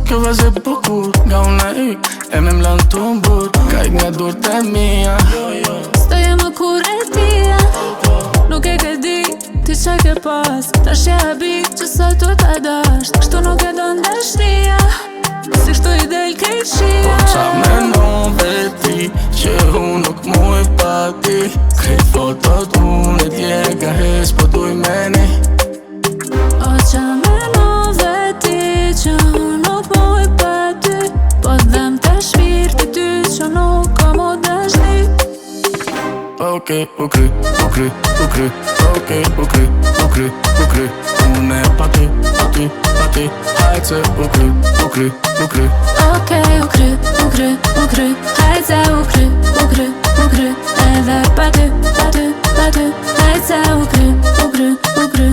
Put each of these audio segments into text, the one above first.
Kjo vez e bukur, nga unë e ik e me mlan të mbur, ka ik nga dur të mija. Stoje më kur e tia, nuk e ke di ti qa ke pas. Tash e habi që sa të ta dash, kështu nuk e do ndashnia, si kështu i del kejt shia. Po qa menon veti që unë nuk muj pa ti, krejt fotot unë e tje ka hes po duj meni. O qa menon veti që unë nuk muj pa ty, po dhem të shpirti ty që nuk ka mu dashni. Okej, u kry, okej, u kry, unë e pa ty, hajt se u kry. Okej, u kry, hajt se u kry, edhe pa ty, hajt se u kry.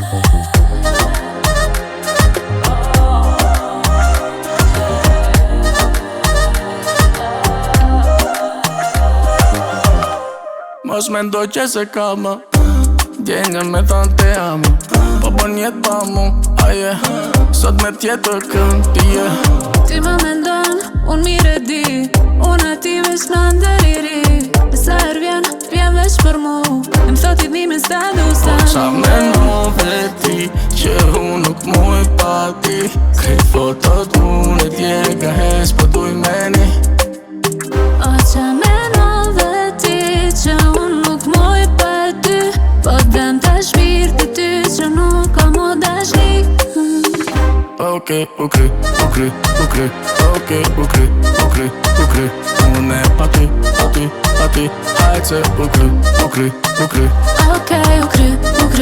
Mos mendoj që se ka më djenjë me thonë te amo, po bon jet pa mu, aje sot me tjetër kënd tije. Ti më mendon, unë mire di, unë ati veç në ndëriri. Sa her vjen veç për mu, e më thot i dhimi s'ta du sa Po qa menon veti që unë nuk muj pa ti, krejt fotot unë e tje ka hes po duj meni. O qa menon veti që unë nuk muj pa ty, po dhem të shpirti ty që nuk ka mu dashni. Okej, u kry, unë e pa ty, hajt se u kry. Okej, u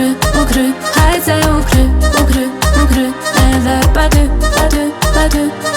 kry, hajt se u kry, edhe pa ty,